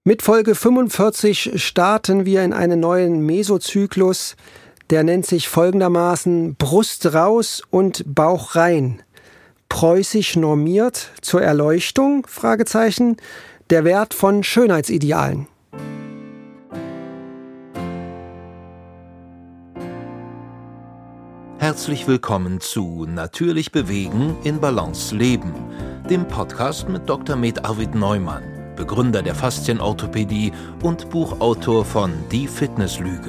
Mit Folge 45 starten wir in einen neuen Mesozyklus, der nennt sich folgendermaßen Brust raus und Bauch rein. Preußisch normiert zur Erleuchtung, Fragezeichen, der Wert von Schönheitsidealen. Herzlich willkommen zu Natürlich bewegen, in Balance leben, dem Podcast mit Dr. Med Arvid Neumann, Begründer der Faszienorthopädie und Buchautor von Die Fitnesslüge.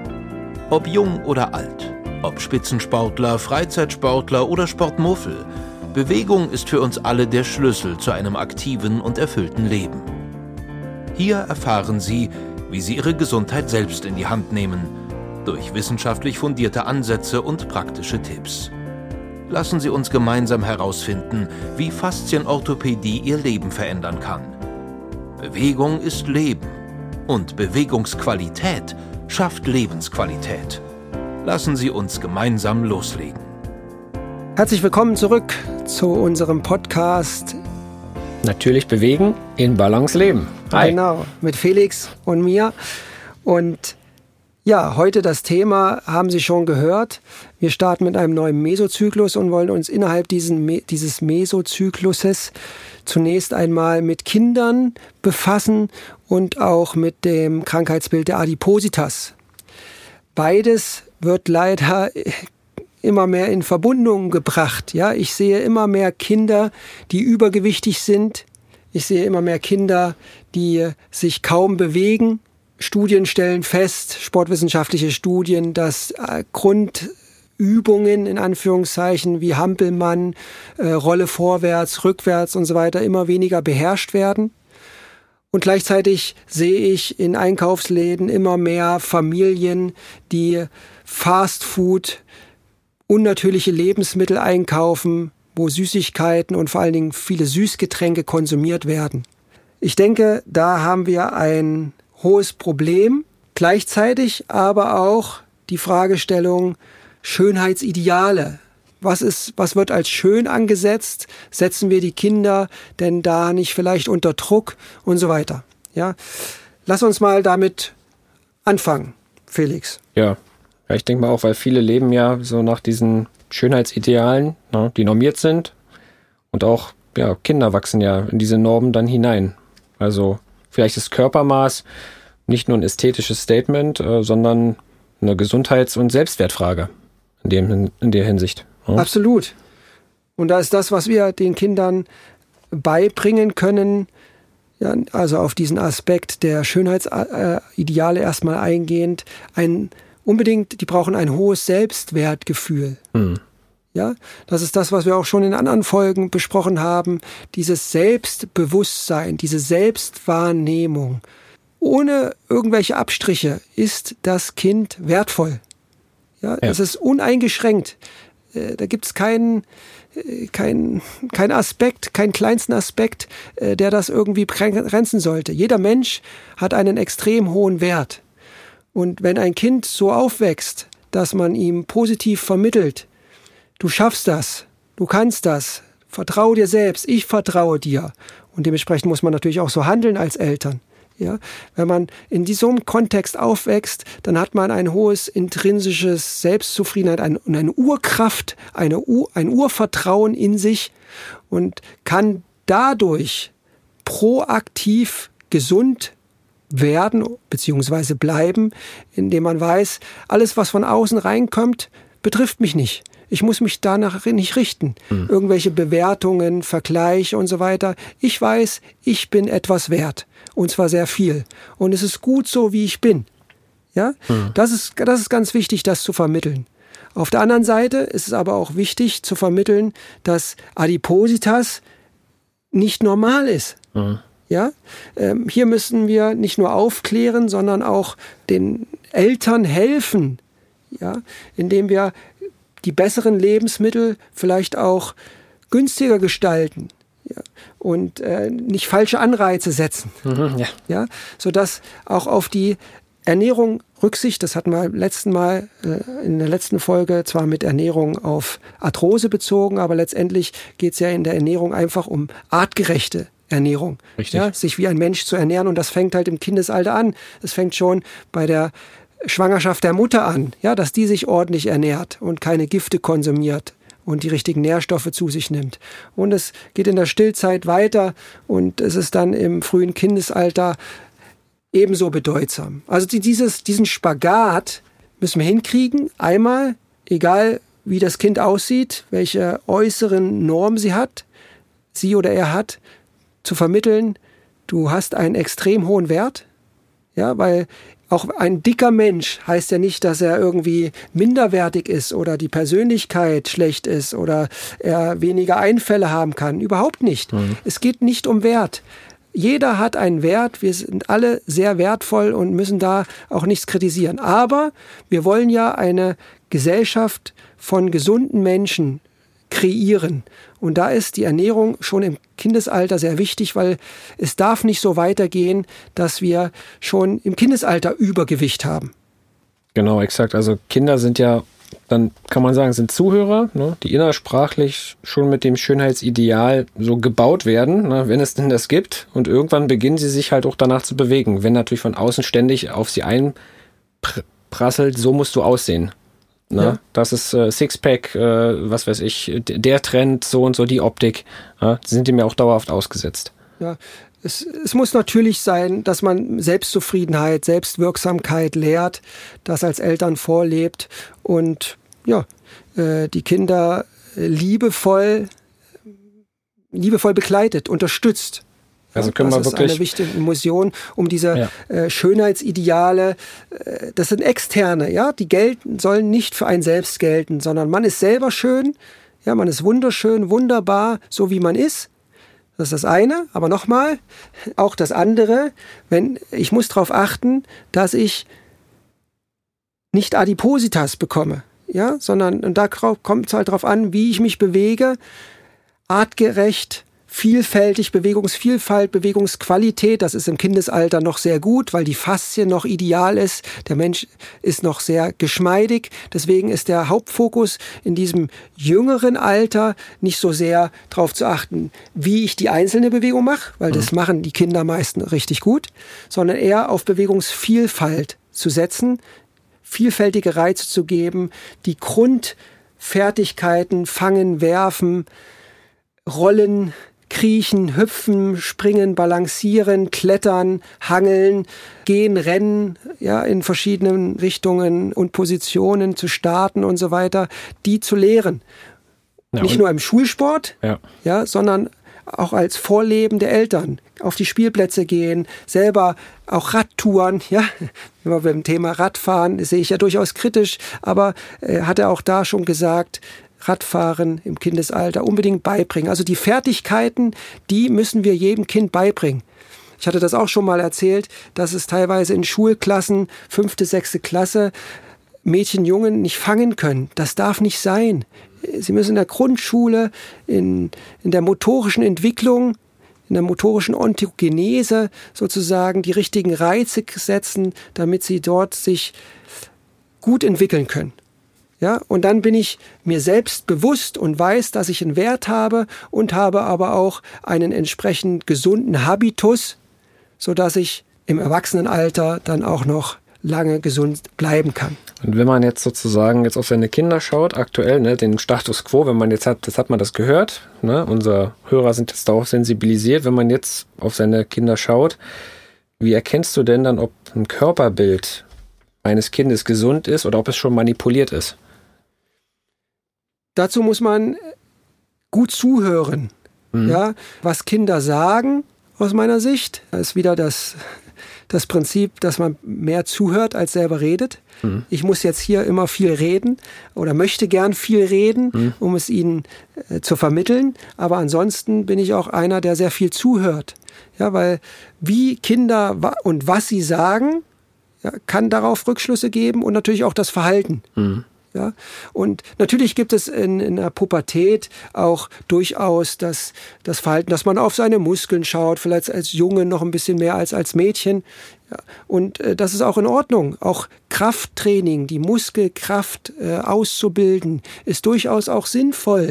Ob jung oder alt, ob Spitzensportler, Freizeitsportler oder Sportmuffel, Bewegung ist für uns alle der Schlüssel zu einem aktiven und erfüllten Leben. Hier erfahren Sie, wie Sie Ihre Gesundheit selbst in die Hand nehmen, durch wissenschaftlich fundierte Ansätze und praktische Tipps. Lassen Sie uns gemeinsam herausfinden, wie Faszienorthopädie Ihr Leben verändern kann. Bewegung ist Leben und Bewegungsqualität schafft Lebensqualität. Lassen Sie uns gemeinsam loslegen. Herzlich willkommen zurück zu unserem Podcast Natürlich bewegen, in Balance leben. Hi. Genau, mit Felix und mir. Und ja, heute das Thema haben Sie schon gehört. Wir starten mit einem neuen Mesozyklus und wollen uns innerhalb dieses Mesozykluses zunächst einmal mit Kindern befassen und auch mit dem Krankheitsbild der Adipositas. Beides wird leider immer mehr in Verbindung gebracht. Ja, ich sehe immer mehr Kinder, die übergewichtig sind. Ich sehe immer mehr Kinder, die sich kaum bewegen. Studien stellen fest, sportwissenschaftliche Studien, dass Grundübungen in Anführungszeichen wie Hampelmann, Rolle vorwärts, rückwärts und so weiter immer weniger beherrscht werden. Und gleichzeitig sehe ich in Einkaufsläden immer mehr Familien, die Fastfood, unnatürliche Lebensmittel einkaufen, wo Süßigkeiten und vor allen Dingen viele Süßgetränke konsumiert werden. Ich denke, da haben wir ein hohes Problem, gleichzeitig aber auch die Fragestellung Schönheitsideale. Was wird als schön angesetzt? Setzen wir die Kinder denn da nicht vielleicht unter Druck und so weiter? Ja, lass uns mal damit anfangen, Felix. Ja, ich denke mal auch, weil viele leben ja so nach diesen Schönheitsidealen, ne, die normiert sind. Und auch Kinder wachsen ja in diese Normen dann hinein. Also vielleicht ist Körpermaß nicht nur ein ästhetisches Statement, sondern eine Gesundheits- und Selbstwertfrage in der Hinsicht. Ja. Absolut. Und da ist das, was wir den Kindern beibringen können, ja, also auf diesen Aspekt der Schönheitsideale erstmal eingehend, die brauchen ein hohes Selbstwertgefühl. Mhm. Ja, das ist das, was wir auch schon in anderen Folgen besprochen haben, dieses Selbstbewusstsein, diese Selbstwahrnehmung. Ohne irgendwelche Abstriche ist das Kind wertvoll. Ja, das ist uneingeschränkt. Da gibt es keinen Aspekt, keinen kleinsten Aspekt, der das irgendwie begrenzen sollte. Jeder Mensch hat einen extrem hohen Wert. Und wenn ein Kind so aufwächst, dass man ihm positiv vermittelt, du schaffst das, du kannst das, vertraue dir selbst, ich vertraue dir. Und dementsprechend muss man natürlich auch so handeln als Eltern. Ja, wenn man in diesem Kontext aufwächst, dann hat man ein hohes intrinsisches Selbstzufriedenheit, eine Urkraft, ein Urvertrauen in sich und kann dadurch proaktiv gesund werden bzw. bleiben, indem man weiß, alles, was von außen reinkommt, betrifft mich nicht. Ich muss mich danach nicht richten. Irgendwelche Bewertungen, Vergleiche und so weiter. Ich weiß, ich bin etwas wert. Und zwar sehr viel. Und es ist gut so, wie ich bin. Ja? Das ist ganz wichtig, das zu vermitteln. Auf der anderen Seite ist es aber auch wichtig zu vermitteln, dass Adipositas nicht normal ist. Ja? Hier müssen wir nicht nur aufklären, sondern auch den Eltern helfen. Ja? Indem wir die besseren Lebensmittel vielleicht auch günstiger gestalten, ja, und nicht falsche Anreize setzen, ja, sodass auch auf die Ernährung Rücksicht, das hatten wir in der letzten Folge zwar mit Ernährung auf Arthrose bezogen, aber letztendlich geht es ja in der Ernährung einfach um artgerechte Ernährung. Richtig. Ja, sich wie ein Mensch zu ernähren, und das fängt halt im Kindesalter an. Es fängt schon bei der Schwangerschaft der Mutter an, ja, dass die sich ordentlich ernährt und keine Gifte konsumiert und die richtigen Nährstoffe zu sich nimmt. Und es geht in der Stillzeit weiter und es ist dann im frühen Kindesalter ebenso bedeutsam. Also diesen Spagat müssen wir hinkriegen. Einmal, egal wie das Kind aussieht, welche äußeren Normen sie oder er hat, zu vermitteln, du hast einen extrem hohen Wert. Ja, weil auch ein dicker Mensch heißt ja nicht, dass er irgendwie minderwertig ist oder die Persönlichkeit schlecht ist oder er weniger Einfälle haben kann. Überhaupt nicht. Es geht nicht um Wert. Jeder hat einen Wert. Wir sind alle sehr wertvoll und müssen da auch nichts kritisieren. Aber wir wollen ja eine Gesellschaft von gesunden Menschen kreieren. Und da ist die Ernährung schon im Kindesalter sehr wichtig, weil es darf nicht so weitergehen, dass wir schon im Kindesalter Übergewicht haben. Genau, exakt. Also Kinder sind ja, dann kann man sagen, sind Zuhörer, ne, die innersprachlich schon mit dem Schönheitsideal so gebaut werden, ne, wenn es denn das gibt. Und irgendwann beginnen sie sich halt auch danach zu bewegen. Wenn natürlich von außen ständig auf sie einprasselt, so musst du aussehen. Ne? Ja. Das ist Sixpack, was weiß ich, der Trend, so und so, die Optik, sind die mir auch dauerhaft ausgesetzt. Ja, es muss natürlich sein, dass man Selbstzufriedenheit, Selbstwirksamkeit lehrt, das als Eltern vorlebt und ja, die Kinder liebevoll begleitet, unterstützt. Also können wir wirklich. Das ist eine wichtige Mission, um diese Schönheitsideale, das sind externe, ja, die sollen nicht für einen selbst gelten, sondern man ist selber schön, ja, man ist wunderschön, wunderbar, so wie man ist. Das ist das eine, aber nochmal, auch das andere, ich muss darauf achten, dass ich nicht Adipositas bekomme, ja, sondern, und da kommt es halt darauf an, wie ich mich bewege, artgerecht, vielfältig, Bewegungsvielfalt, Bewegungsqualität, das ist im Kindesalter noch sehr gut, weil die Faszie noch ideal ist. Der Mensch ist noch sehr geschmeidig. Deswegen ist der Hauptfokus in diesem jüngeren Alter nicht so sehr darauf zu achten, wie ich die einzelne Bewegung mache, weil das machen die Kinder meistens richtig gut, sondern eher auf Bewegungsvielfalt zu setzen, vielfältige Reize zu geben, die Grundfertigkeiten, Fangen, Werfen, Rollen, Kriechen, Hüpfen, Springen, Balancieren, Klettern, Hangeln, Gehen, Rennen, ja, in verschiedenen Richtungen und Positionen zu starten und so weiter, die zu lehren. Ja, nicht nur im Schulsport, ja, sondern auch als Vorleben der Eltern. Auf die Spielplätze gehen, selber auch Radtouren, ja, immer beim Thema Radfahren, das sehe ich ja durchaus kritisch, aber hat er auch da schon gesagt, Radfahren im Kindesalter unbedingt beibringen. Also die Fertigkeiten, die müssen wir jedem Kind beibringen. Ich hatte das auch schon mal erzählt, dass es teilweise in Schulklassen, 5., 6. Klasse, Mädchen, Jungen nicht fangen können. Das darf nicht sein. Sie müssen in der Grundschule, in der motorischen Entwicklung, in der motorischen Ontogenese sozusagen die richtigen Reize setzen, damit sie dort sich gut entwickeln können. Ja, und dann bin ich mir selbst bewusst und weiß, dass ich einen Wert habe und habe aber auch einen entsprechend gesunden Habitus, sodass ich im Erwachsenenalter dann auch noch lange gesund bleiben kann. Und wenn man jetzt sozusagen auf seine Kinder schaut, aktuell, ne, den Status quo, wenn man jetzt hat man das gehört, ne, unsere Hörer sind jetzt darauf sensibilisiert, wenn man jetzt auf seine Kinder schaut, wie erkennst du denn dann, ob ein Körperbild eines Kindes gesund ist oder ob es schon manipuliert ist? Dazu muss man gut zuhören, ja, was Kinder sagen, aus meiner Sicht. Das ist wieder das Prinzip, dass man mehr zuhört, als selber redet. Ich muss jetzt hier immer viel reden oder möchte gern viel reden, um es ihnen zu vermitteln. Aber ansonsten bin ich auch einer, der sehr viel zuhört. Ja, weil wie Kinder und was sie sagen, ja, kann darauf Rückschlüsse geben und natürlich auch das Verhalten. Ja, und natürlich gibt es in der Pubertät auch durchaus das Verhalten, dass man auf seine Muskeln schaut, vielleicht als Junge noch ein bisschen mehr als Mädchen. Ja, und das ist auch in Ordnung. Auch Krafttraining, die Muskelkraft auszubilden, ist durchaus auch sinnvoll.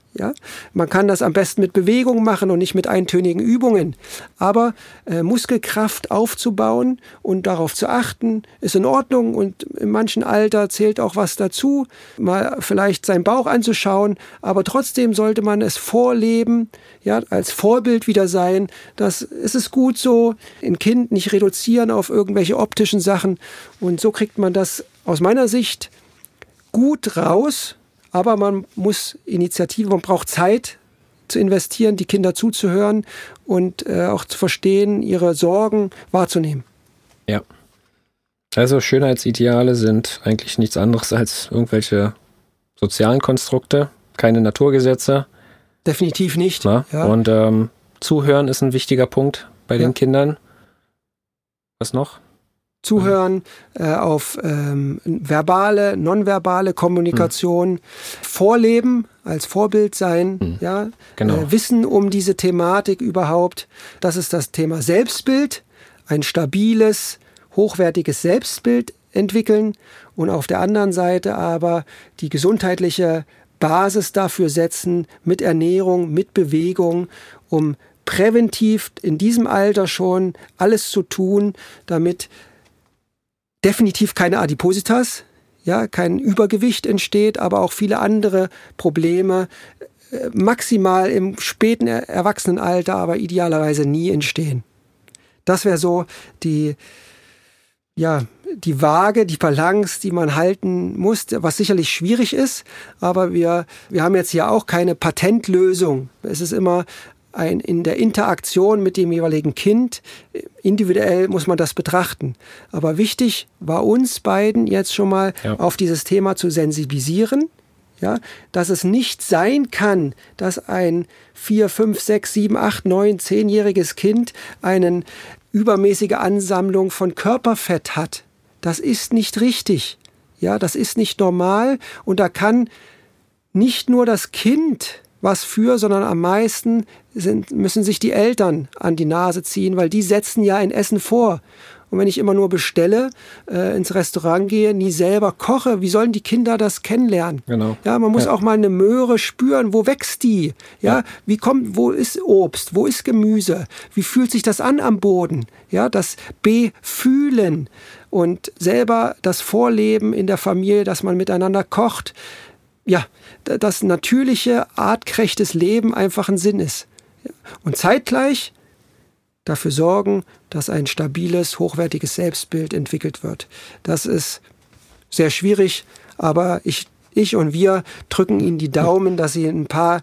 Ja, man kann das am besten mit Bewegung machen und nicht mit eintönigen Übungen. Aber Muskelkraft aufzubauen und darauf zu achten, ist in Ordnung. Und in manchen Alter zählt auch was dazu, mal vielleicht seinen Bauch anzuschauen. Aber trotzdem sollte man es vorleben, ja, als Vorbild wieder sein. Das ist es gut so, ein Kind nicht reduzieren auf irgendwelche optischen Sachen. Und so kriegt man das aus meiner Sicht gut raus. Aber man muss Initiative, man braucht Zeit zu investieren, die Kinder zuzuhören und auch zu verstehen, ihre Sorgen wahrzunehmen. Ja. Also Schönheitsideale sind eigentlich nichts anderes als irgendwelche sozialen Konstrukte, keine Naturgesetze. Definitiv nicht. Ja. Und Zuhören ist ein wichtiger Punkt bei den Kindern. Was noch? Zuhören, auf verbale, nonverbale Kommunikation, Vorleben, als Vorbild sein, ja, genau. Wissen um diese Thematik überhaupt. Das ist das Thema Selbstbild, ein stabiles, hochwertiges Selbstbild entwickeln und auf der anderen Seite aber die gesundheitliche Basis dafür setzen, mit Ernährung, mit Bewegung, um präventiv in diesem Alter schon alles zu tun, damit definitiv keine Adipositas, ja, kein Übergewicht entsteht, aber auch viele andere Probleme maximal im späten Erwachsenenalter, aber idealerweise nie entstehen. Das wäre so die Waage, die Balance, die man halten muss, was sicherlich schwierig ist, aber wir haben jetzt hier auch keine Patentlösung. Es ist immer in der Interaktion mit dem jeweiligen Kind, individuell muss man das betrachten. Aber wichtig war uns beiden jetzt schon mal auf dieses Thema zu sensibilisieren, ja, dass es nicht sein kann, dass ein 4, 5, 6, 7, 8, 9, 10-jähriges Kind eine übermäßige Ansammlung von Körperfett hat. Das ist nicht richtig. Ja, das ist nicht normal und da kann nicht nur das Kind was für, sondern am meisten müssen sich die Eltern an die Nase ziehen, weil die setzen ja ein Essen vor. Und wenn ich immer nur bestelle, ins Restaurant gehe, nie selber koche, wie sollen die Kinder das kennenlernen? Genau. Ja, man muss auch mal eine Möhre spüren, wo wächst die? Ja, wo ist Obst? Wo ist Gemüse? Wie fühlt sich das an am Boden? Ja, das Befühlen und selber das Vorleben in der Familie, dass man miteinander kocht. Ja, das natürliche, artgerechtes Leben einfach ein Sinn ist. Und zeitgleich dafür sorgen, dass ein stabiles, hochwertiges Selbstbild entwickelt wird. Das ist sehr schwierig, aber ich und wir drücken Ihnen die Daumen, dass Sie ein paar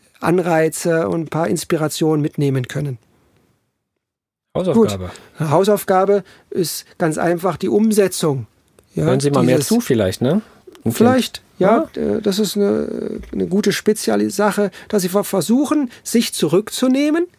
Anreize und ein paar Inspirationen mitnehmen können. Hausaufgabe. Gut. Eine Hausaufgabe ist ganz einfach die Umsetzung. Ja, hören Sie mal mehr zu vielleicht, ne? Vielleicht, ja, das ist eine gute spezielle Sache, dass Sie versuchen, sich zurückzunehmen,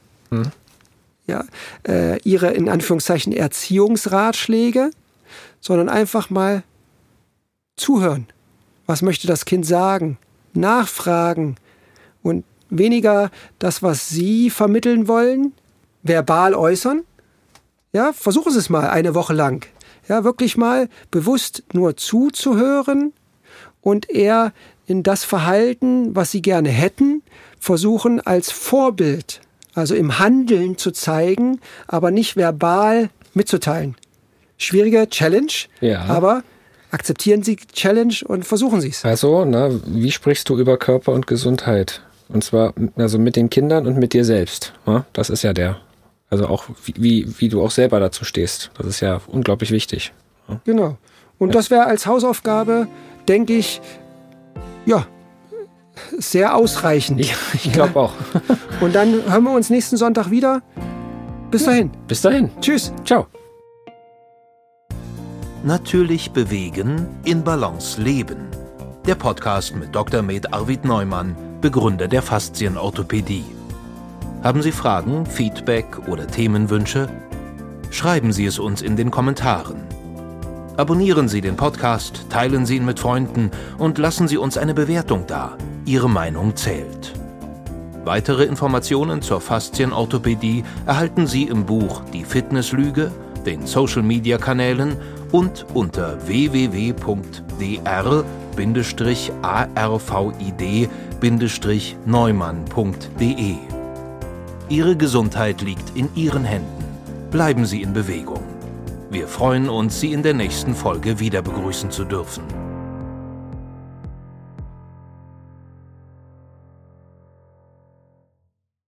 ja, Ihre, in Anführungszeichen, Erziehungsratschläge, sondern einfach mal zuhören. Was möchte das Kind sagen? Nachfragen und weniger das, was Sie vermitteln wollen, verbal äußern. Ja, versuchen Sie es mal eine Woche lang. Ja, wirklich mal bewusst nur zuzuhören und eher in das Verhalten, was Sie gerne hätten, versuchen als Vorbild, also im Handeln zu zeigen, aber nicht verbal mitzuteilen. Schwierige Challenge, aber akzeptieren Sie die Challenge und versuchen Sie es. Also, wie sprichst du über Körper und Gesundheit? Und zwar also mit den Kindern und mit dir selbst. Das ist ja also auch wie du auch selber dazu stehst. Das ist ja unglaublich wichtig. Genau. Und das wäre als Hausaufgabe, denke ich, sehr ausreichend. Ja, ich glaube auch. Und dann hören wir uns nächsten Sonntag wieder. Bis dahin. Bis dahin. Tschüss. Ciao. Natürlich bewegen, in Balance leben. Der Podcast mit Dr. Med Arvid Neumann, Begründer der Faszienorthopädie. Haben Sie Fragen, Feedback oder Themenwünsche? Schreiben Sie es uns in den Kommentaren. Abonnieren Sie den Podcast, teilen Sie ihn mit Freunden und lassen Sie uns eine Bewertung da. Ihre Meinung zählt. Weitere Informationen zur Faszienorthopädie erhalten Sie im Buch Die Fitnesslüge, den Social-Media-Kanälen und unter www.dr-fitness.de. www.arvid-neumann.de. Ihre Gesundheit liegt in Ihren Händen. Bleiben Sie in Bewegung. Wir freuen uns, Sie in der nächsten Folge wieder begrüßen zu dürfen.